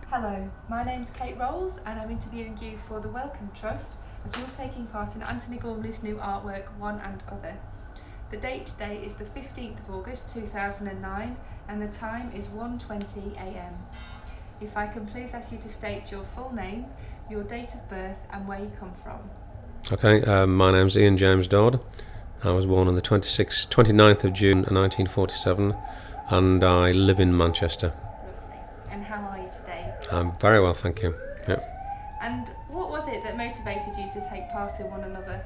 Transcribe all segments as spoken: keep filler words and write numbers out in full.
Hello, my name's Kate Rolls and I'm interviewing you for the Wellcome Trust as you're taking part in Anthony Gormley's new artwork, One and Other. The date today is the fifteenth of August two thousand nine and the time is one twenty a m. If I can please ask you to state your full name, your date of birth and where you come from. Okay, um, my name's Ian James Dodd. I was born on the twenty-sixth, twenty-ninth of June nineteen forty-seven and I live in Manchester. Lovely. And how are you today? I'm very well, thank you. Yep. And what was it that motivated you to take part in One Another?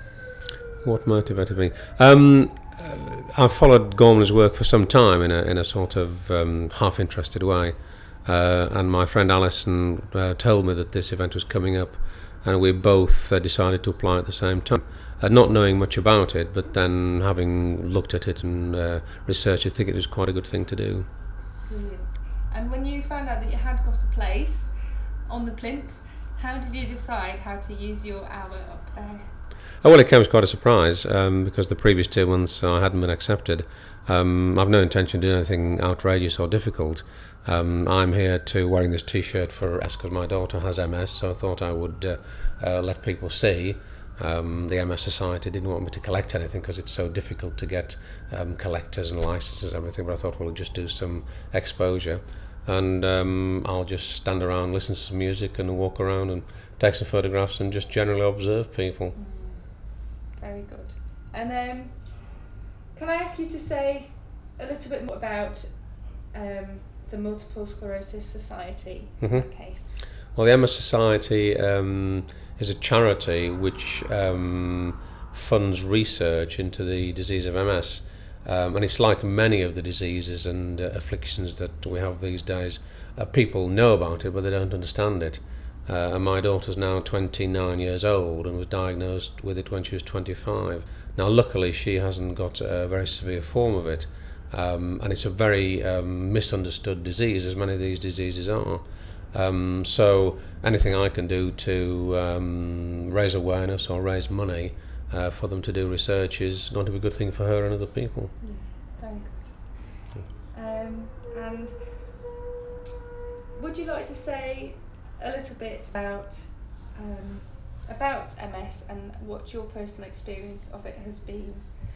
What motivated me? Um, uh, I've followed Gormley's work for some time in a in a sort of um, half-interested way, uh, and my friend Alison uh, told me that this event was coming up, and we both uh, decided to apply at the same time, uh, not knowing much about it, but then having looked at it and uh, researched it, I think it was quite a good thing to do. Brilliant. And when you found out that you had got a place on the plinth, how did you decide how to use your hour up there? Oh, well, it came as quite a surprise um, because the previous two months I hadn't been accepted. Um, I've no intention of doing anything outrageous or difficult. Um, I'm here to wearing this T-shirt for S because my daughter has M S, so I thought I would uh, uh, let people see. Um, the M S Society didn't want me to collect anything because it's so difficult to get um, collectors and licenses and everything, but I thought we'll just do some exposure. And um, I'll just stand around, listen to some music and walk around and take some photographs and just generally observe people. Mm, very good. And um, can I ask you to say a little bit more about um, the Multiple Sclerosis Society Mm-hmm. in that case? Well, the M S Society um, is a charity which um, funds research into the disease of M S. Um, and it's like many of the diseases and uh, afflictions that we have these days. Uh, people know about it, but they don't understand it. Uh, and my daughter's now twenty-nine years old and was diagnosed with it when she was twenty-five. Now, luckily, she hasn't got a very severe form of it. Um, and it's a very um, misunderstood disease, as many of these diseases are. Um, so anything I can do to um, raise awareness or raise money uh, for them to do research is going to be a good thing for her and other people. Yeah, very good. Um, and would you like to say a little bit about um, about M S and what your personal experience of it has been?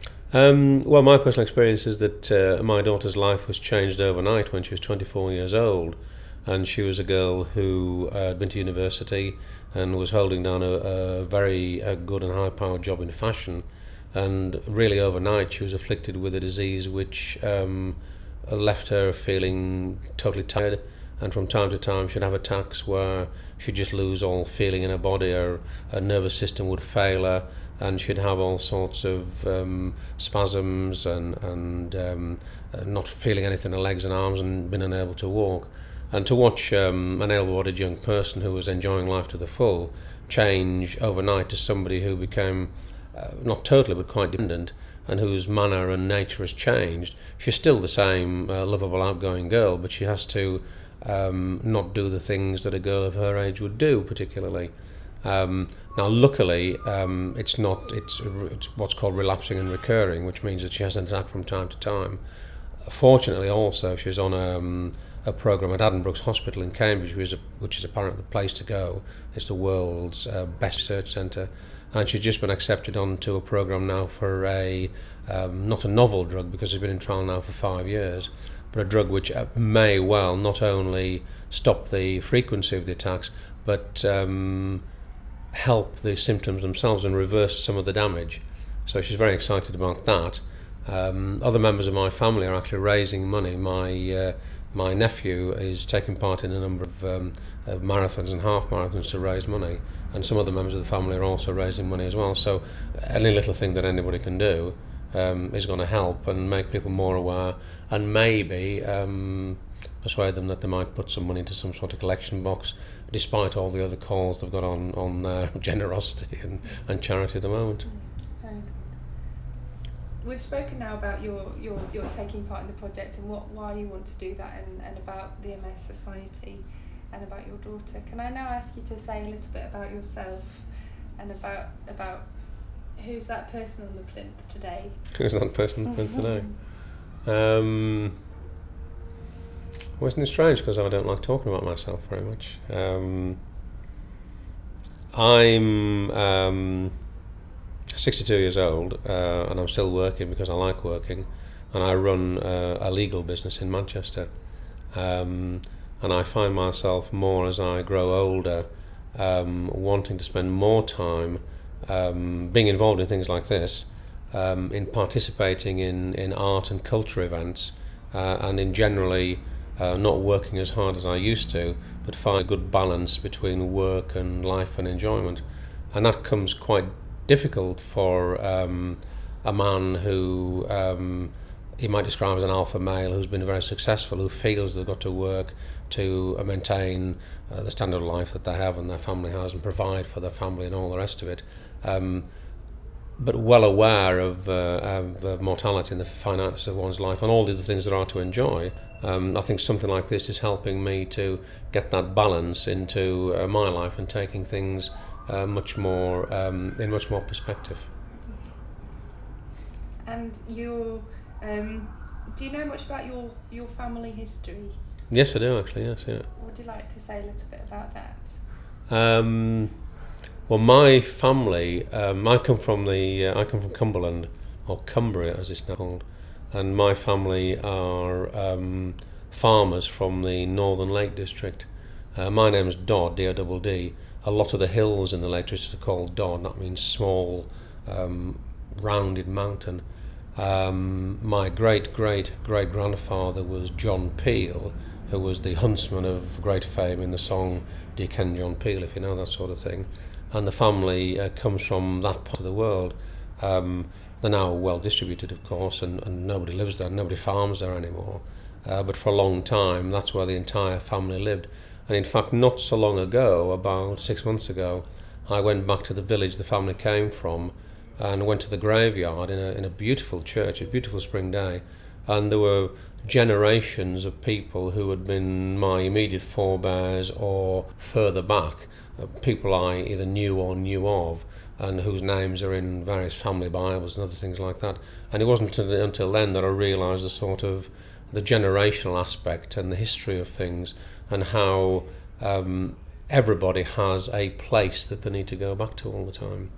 Um, well, my personal experience is that uh, my daughter's life was changed overnight when she was twenty-four years old. And she was a girl who uh, had been to university and was holding down a, a very uh, good and high-powered job in fashion. And really overnight she was afflicted with a disease which um, left her feeling totally tired. And from time to time she'd have attacks where she'd just lose all feeling in her body, her, her nervous system would fail her, and she'd have all sorts of um, spasms and, and um, uh, not feeling anything in her legs and arms and being unable to walk. And to watch um, an able-bodied young person who was enjoying life to the full change overnight to somebody who became, uh, not totally, but quite dependent, and whose manner and nature has changed. She's still the same uh, lovable, outgoing girl, but she has to um, not do the things that a girl of her age would do, particularly. Um, now, luckily, um, it's not. It's, it's what's called relapsing and recurring, which means that she has an attack from time to time. Fortunately, also, she's on a, um, a program at Addenbrooke's Hospital in Cambridge, which is, a, which is apparently the place to go. It's the world's uh, best research centre, and she's just been accepted onto a program now for a um, not a novel drug because it's been in trial now for five years, but a drug which may well not only stop the frequency of the attacks, but um, help the symptoms themselves and reverse some of the damage. So she's very excited about that. Um, other members of my family are actually raising money. My uh, my nephew is taking part in a number of, um, of marathons and half marathons to raise money, and some other members of the family are also raising money as well. So any little thing that anybody can do um, is going to help and make people more aware, and maybe um, persuade them that they might put some money into some sort of collection box, despite all the other calls they've got on on uh, generosity and, and charity at the moment. Very good. We've spoken now about your, your, your taking part in the project and what why you want to do that, and, and about the M S Society and about your daughter. Can I now ask you to say a little bit about yourself and about about who's that person on the plinth today? Who's that person on the plinth today? Um, Well, isn't it strange, because I don't like talking about myself very much. Um, I'm um, sixty-two years old, uh, and I'm still working because I like working, and I run uh, a legal business in Manchester. Um, and I find myself more as I grow older um, wanting to spend more time um, being involved in things like this, um, in participating in, in art and culture events, uh, and in generally uh, not working as hard as I used to, but find a good balance between work and life and enjoyment. And that comes quite difficult for um, a man who um, he might describe as an alpha male, who's been very successful, who feels they've got to work to uh, maintain uh, the standard of life that they have and their family has, and provide for their family and all the rest of it. Um, but well aware of, uh, of uh, mortality and the finiteness of one's life and all the other things there are to enjoy. Um, I think something like this is helping me to get that balance into uh, my life and taking things uh, much more um, in much more perspective. And your, um, do you know much about your, your family history? Yes, I do actually. Yes, yeah. Would you like to say a little bit about that? Um, well, my family, um, I come from the, uh, I come from Cumberland, or Cumbria as it's now called, and my family are um, farmers from the Northern Lake District. Uh, my name's Dodd, D O D D. A lot of the hills in the Lake District are called Dodd. That means small, um, rounded mountain. Um, my great great great grandfather was John Peel, who was the huntsman of great fame in the song "Do You Ken John Peel?" if you know that sort of thing. And the family uh, comes from that part of the world. Um, they're now well distributed, of course, and, and nobody lives there, nobody farms there anymore. Uh, but for a long time, that's where the entire family lived. And in fact, not so long ago, about six months ago, I went back to the village the family came from, and went to the graveyard in a in a beautiful church, a beautiful spring day, and there were generations of people who had been my immediate forebears or further back, uh, people I either knew or knew of, and whose names are in various family Bibles and other things like that. And it wasn't until, until then that I realised the sort of the generational aspect and the history of things, and how um, everybody has a place that they need to go back to all the time.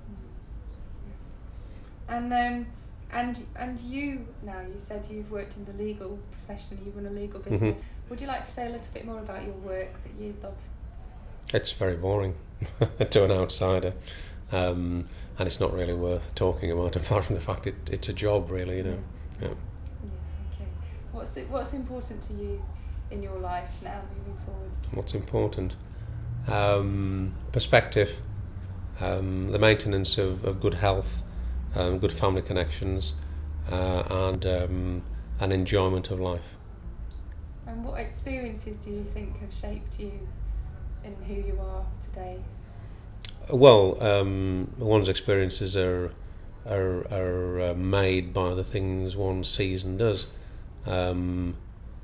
And um, and and you now, you said you've worked in the legal profession, you run a legal business. Mm-hmm. Would you like to say a little bit more about your work that you love? It's very boring to an outsider, um, and it's not really worth talking about, apart from the fact it, it's a job, really, you know. Yeah. Yeah. Okay. What's it, what's important to you in your life now, moving forwards? What's important? Um, perspective, um, the maintenance of, of good health. Um, good family connections, uh, and um, an enjoyment of life. And what experiences do you think have shaped you in who you are today? Well, um, one's experiences are are, are uh, made by the things one sees and does. Um,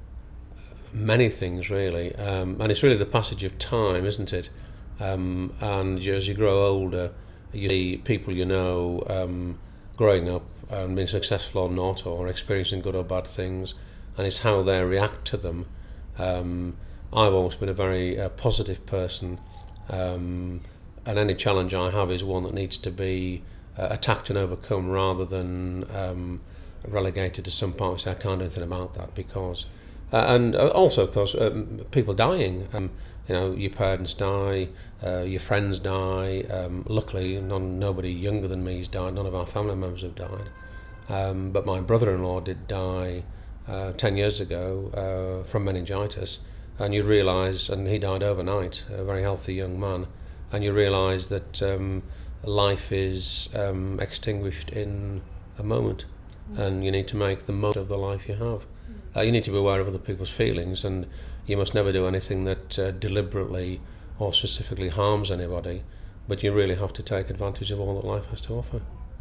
many things, really, um, and it's really the passage of time, isn't it? Um, and as you grow older, you see people you know um, growing up and being successful or not, or experiencing good or bad things, and it's how they react to them. Um, I've always been a very uh, positive person, um, and any challenge I have is one that needs to be uh, attacked and overcome, rather than um, relegated to some part and say I can't do anything about that, because uh, and also of course um, people dying. Um, You know, your parents die, uh, your friends die. Um, luckily, none, nobody younger than me has died. None of our family members have died. Um, but my brother-in-law did die uh, ten years ago uh, from meningitis, and you realise, and he died overnight, a very healthy young man, and you realise that um, life is um, extinguished in a moment, mm. and you need to make the most of the life you have. Mm. Uh, you need to be aware of other people's feelings, and you must never do anything that uh, deliberately or specifically harms anybody, but you really have to take advantage of all that life has to offer.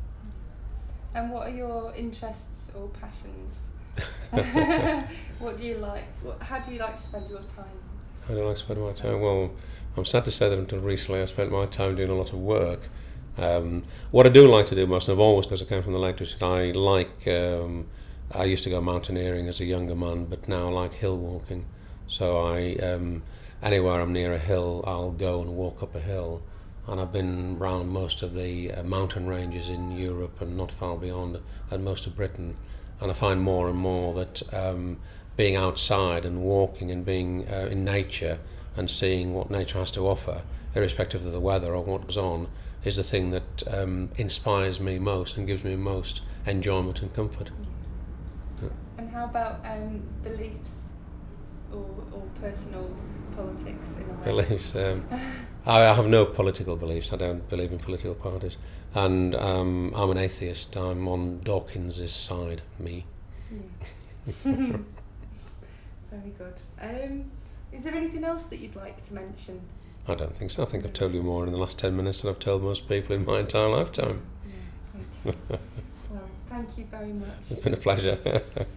And what are your interests or passions? What do you like? What, how do you like to spend your time? How do I like to spend my time? Well, I'm sad to say that until recently I spent my time doing a lot of work. Um, what I do like to do most, and I've always, because I came from the Lake District, I like, um, I used to go mountaineering as a younger man, but now I like hill walking. So I, um, anywhere I'm near a hill, I'll go and walk up a hill. And I've been round most of the uh, mountain ranges in Europe and not far beyond, and most of Britain. And I find more and more that um, being outside and walking and being uh, in nature and seeing what nature has to offer, irrespective of the weather or what goes on, is the thing that um, inspires me most and gives me most enjoyment and comfort. Yeah. And how about um, beliefs or, or personal politics in a way? Beliefs. Um, I have no political beliefs. I don't believe in political parties. And um, I'm an atheist. I'm on Dawkins's side, me. Yeah. Very good. Um, is there anything else that you'd like to mention? I don't think so. I think I've told you more in the last ten minutes than I've told most people in my entire lifetime. Yeah, okay. Well, thank you very much. It's been a pleasure.